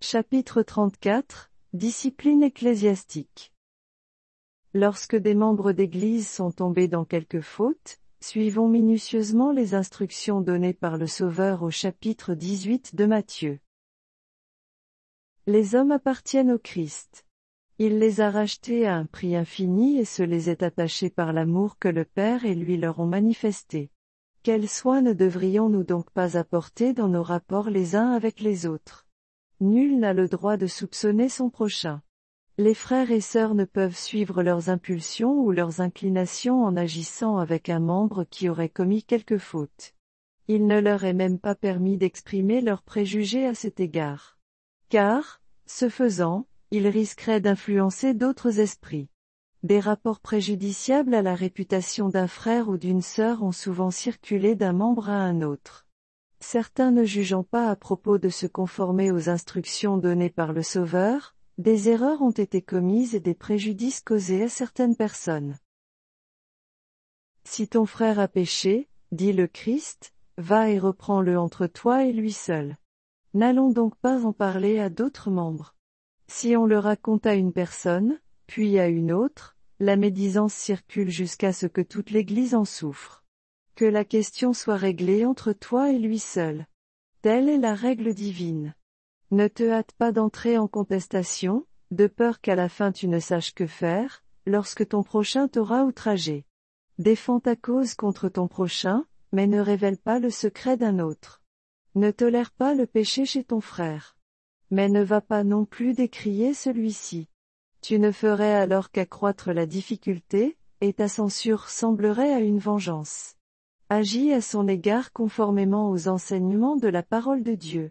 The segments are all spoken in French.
Chapitre 34, Discipline ecclésiastique. Lorsque des membres d'Église sont tombés dans quelque faute, suivons minutieusement les instructions données par le Sauveur au chapitre 18 de Matthieu. Les hommes appartiennent au Christ. Il les a rachetés à un prix infini et se les est attachés par l'amour que le Père et lui leur ont manifesté. Quels soins ne devrions-nous donc pas apporter dans nos rapports les uns avec les autres? Nul n'a le droit de soupçonner son prochain. Les frères et sœurs ne peuvent suivre leurs impulsions ou leurs inclinations en agissant avec un membre qui aurait commis quelque faute. Il ne leur est même pas permis d'exprimer leurs préjugés à cet égard. Car, ce faisant, ils risqueraient d'influencer d'autres esprits. Des rapports préjudiciables à la réputation d'un frère ou d'une sœur ont souvent circulé d'un membre à un autre. Certains ne jugeant pas à propos de se conformer aux instructions données par le Sauveur, des erreurs ont été commises et des préjudices causés à certaines personnes. Si ton frère a péché, dit le Christ, va et reprends-le entre toi et lui seul. N'allons donc pas en parler à d'autres membres. Si on le raconte à une personne, puis à une autre, la médisance circule jusqu'à ce que toute l'Église en souffre. Que la question soit réglée entre toi et lui seul. Telle est la règle divine. Ne te hâte pas d'entrer en contestation, de peur qu'à la fin tu ne saches que faire, lorsque ton prochain t'aura outragé. Défends ta cause contre ton prochain, mais ne révèle pas le secret d'un autre. Ne tolère pas le péché chez ton frère. Mais ne va pas non plus décrier celui-ci. Tu ne ferais alors qu'accroître la difficulté, et ta censure ressemblerait à une vengeance. Agis à son égard conformément aux enseignements de la parole de Dieu.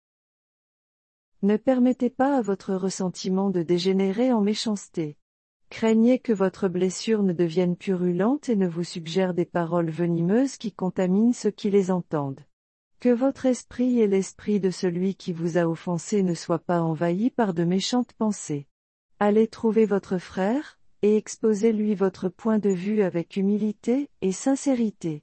Ne permettez pas à votre ressentiment de dégénérer en méchanceté. Craignez que votre blessure ne devienne purulente et ne vous suggère des paroles venimeuses qui contaminent ceux qui les entendent. Que votre esprit et l'esprit de celui qui vous a offensé ne soient pas envahis par de méchantes pensées. Allez trouver votre frère, et exposez-lui votre point de vue avec humilité et sincérité.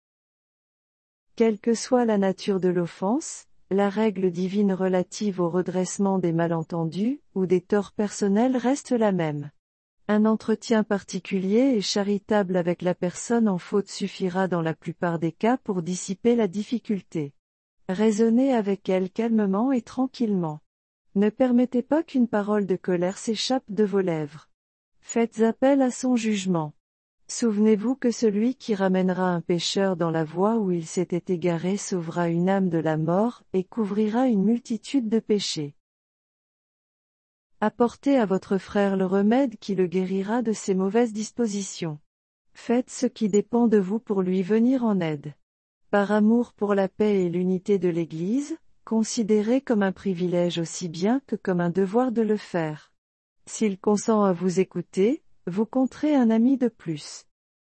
Quelle que soit la nature de l'offense, la règle divine relative au redressement des malentendus, ou des torts personnels reste la même. Un entretien particulier et charitable avec la personne en faute suffira dans la plupart des cas pour dissiper la difficulté. Raisonnez avec elle calmement et tranquillement. Ne permettez pas qu'une parole de colère s'échappe de vos lèvres. Faites appel à son jugement. Souvenez-vous que celui qui ramènera un pécheur dans la voie où il s'était égaré sauvera une âme de la mort et couvrira une multitude de péchés. Apportez à votre frère le remède qui le guérira de ses mauvaises dispositions. Faites ce qui dépend de vous pour lui venir en aide. Par amour pour la paix et l'unité de l'Église, considérez comme un privilège aussi bien que comme un devoir de le faire. S'il consent à vous écouter, vous compterez un ami de plus.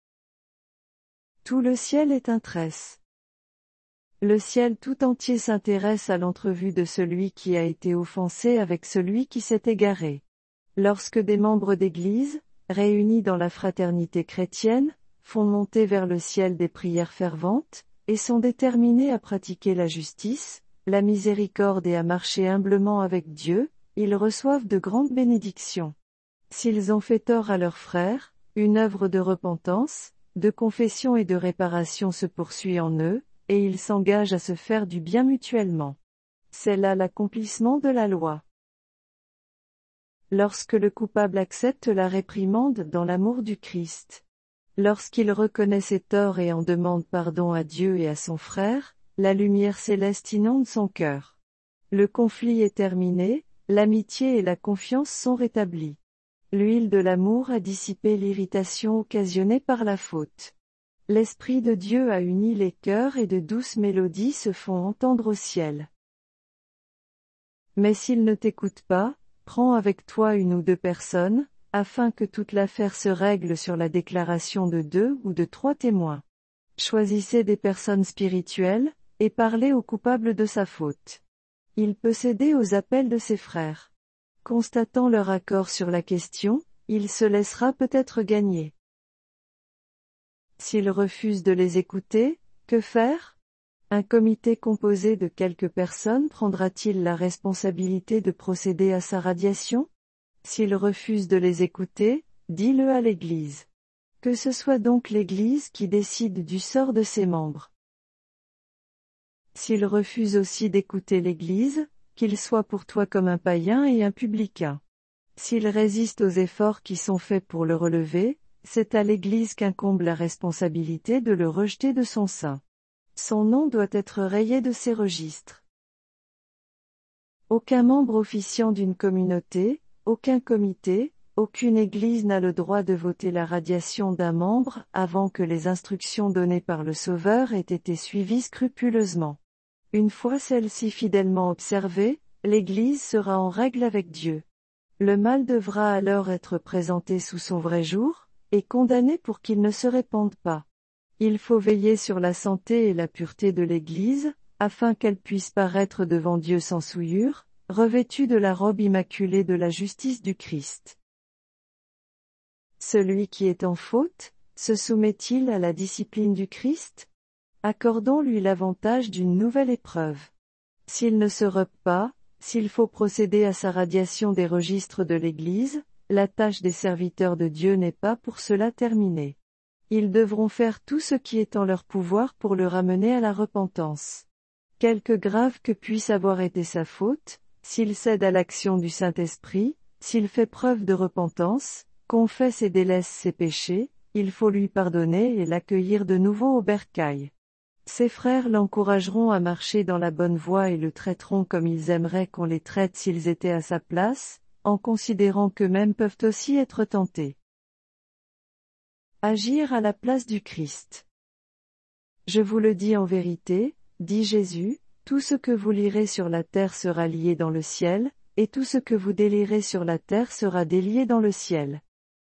Tout le ciel est un trèsle. Le ciel tout entier s'intéresse à l'entrevue de celui qui a été offensé avec celui qui s'est égaré. Lorsque des membres d'Église, réunis dans la fraternité chrétienne, font monter vers le ciel des prières ferventes, et sont déterminés à pratiquer la justice, la miséricorde et à marcher humblement avec Dieu, ils reçoivent de grandes bénédictions. S'ils ont fait tort à leurs frères, une œuvre de repentance, de confession et de réparation se poursuit en eux, et ils s'engagent à se faire du bien mutuellement. C'est là l'accomplissement de la loi. Lorsque le coupable accepte la réprimande dans l'amour du Christ, lorsqu'il reconnaît ses torts et en demande pardon à Dieu et à son frère, la lumière céleste inonde son cœur. Le conflit est terminé, l'amitié et la confiance sont rétablies. L'huile de l'amour a dissipé l'irritation occasionnée par la faute. L'Esprit de Dieu a uni les cœurs et de douces mélodies se font entendre au ciel. Mais s'il ne t'écoute pas, prends avec toi une ou deux personnes, afin que toute l'affaire se règle sur la déclaration de 2 ou de 3 témoins. Choisissez des personnes spirituelles, et parlez au coupable de sa faute. Il peut céder aux appels de ses frères. Constatant leur accord sur la question, il se laissera peut-être gagner. S'il refuse de les écouter, que faire? Un comité composé de quelques personnes prendra-t-il la responsabilité de procéder à sa radiation? S'il refuse de les écouter, dis-le à l'Église. Que ce soit donc l'Église qui décide du sort de ses membres. S'il refuse aussi d'écouter l'Église, qu'il soit pour toi comme un païen et un publicain. S'il résiste aux efforts qui sont faits pour le relever, c'est à l'Église qu'incombe la responsabilité de le rejeter de son sein. Son nom doit être rayé de ses registres. Aucun membre officiant d'une communauté, aucun comité, aucune Église n'a le droit de voter la radiation d'un membre avant que les instructions données par le Sauveur aient été suivies scrupuleusement. Une fois celles-ci fidèlement observées, l'Église sera en règle avec Dieu. Le mal devra alors être présenté sous son vrai jour, et condamné pour qu'il ne se répande pas. Il faut veiller sur la santé et la pureté de l'Église, afin qu'elle puisse paraître devant Dieu sans souillure, revêtue de la robe immaculée de la justice du Christ. Celui qui est en faute, se soumet-il à la discipline du Christ? Accordons-lui l'avantage d'une nouvelle épreuve. S'il ne se repent pas, s'il faut procéder à sa radiation des registres de l'Église, la tâche des serviteurs de Dieu n'est pas pour cela terminée. Ils devront faire tout ce qui est en leur pouvoir pour le ramener à la repentance. Quelque grave que puisse avoir été sa faute, s'il cède à l'action du Saint-Esprit, s'il fait preuve de repentance, confesse et délaisse ses péchés, il faut lui pardonner et l'accueillir de nouveau au bercail. Ses frères l'encourageront à marcher dans la bonne voie et le traiteront comme ils aimeraient qu'on les traite s'ils étaient à sa place, en considérant qu'eux-mêmes peuvent aussi être tentés. Agir à la place du Christ. Je vous le dis en vérité, dit Jésus, tout ce que vous lirez sur la terre sera lié dans le ciel, et tout ce que vous délierez sur la terre sera délié dans le ciel.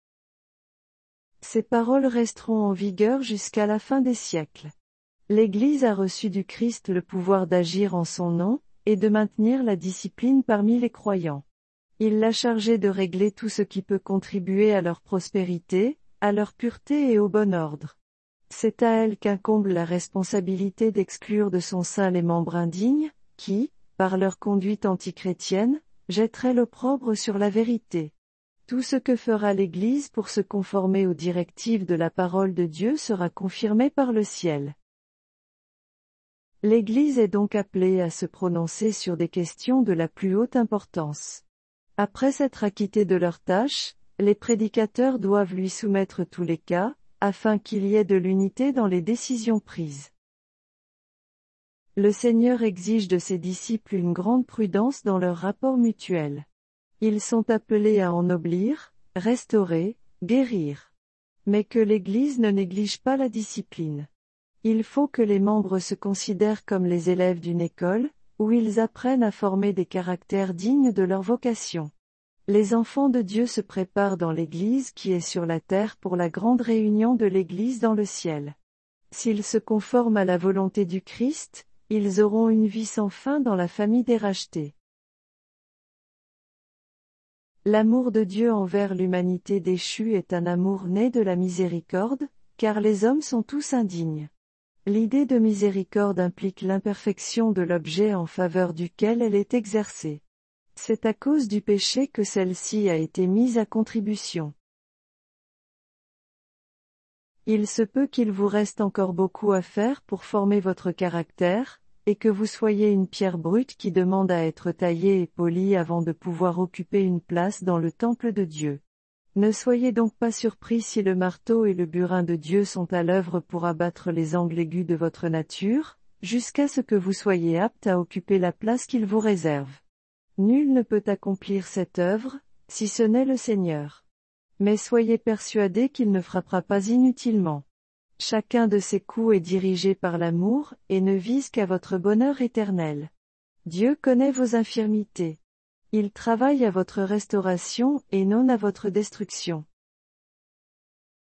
Ces paroles resteront en vigueur jusqu'à la fin des siècles. L'Église a reçu du Christ le pouvoir d'agir en son nom, et de maintenir la discipline parmi les croyants. Il l'a chargée de régler tout ce qui peut contribuer à leur prospérité, à leur pureté et au bon ordre. C'est à elle qu'incombe la responsabilité d'exclure de son sein les membres indignes, qui, par leur conduite antichrétienne, jetteraient l'opprobre sur la vérité. Tout ce que fera l'Église pour se conformer aux directives de la parole de Dieu sera confirmé par le ciel. L'Église est donc appelée à se prononcer sur des questions de la plus haute importance. Après s'être acquittés de leurs tâches, les prédicateurs doivent lui soumettre tous les cas, afin qu'il y ait de l'unité dans les décisions prises. Le Seigneur exige de ses disciples une grande prudence dans leurs rapports mutuels. Ils sont appelés à ennoblir, restaurer, guérir. Mais que l'Église ne néglige pas la discipline. Il faut que les membres se considèrent comme les élèves d'une école, où ils apprennent à former des caractères dignes de leur vocation. Les enfants de Dieu se préparent dans l'Église qui est sur la terre pour la grande réunion de l'Église dans le ciel. S'ils se conforment à la volonté du Christ, ils auront une vie sans fin dans la famille des rachetés. L'amour de Dieu envers l'humanité déchue est un amour né de la miséricorde, car les hommes sont tous indignes. L'idée de miséricorde implique l'imperfection de l'objet en faveur duquel elle est exercée. C'est à cause du péché que celle-ci a été mise à contribution. Il se peut qu'il vous reste encore beaucoup à faire pour former votre caractère, et que vous soyez une pierre brute qui demande à être taillée et polie avant de pouvoir occuper une place dans le temple de Dieu. Ne soyez donc pas surpris si le marteau et le burin de Dieu sont à l'œuvre pour abattre les angles aigus de votre nature, jusqu'à ce que vous soyez apte à occuper la place qu'il vous réserve. Nul ne peut accomplir cette œuvre, si ce n'est le Seigneur. Mais soyez persuadés qu'il ne frappera pas inutilement. Chacun de ses coups est dirigé par l'amour, et ne vise qu'à votre bonheur éternel. Dieu connaît vos infirmités. Il travaille à votre restauration et non à votre destruction.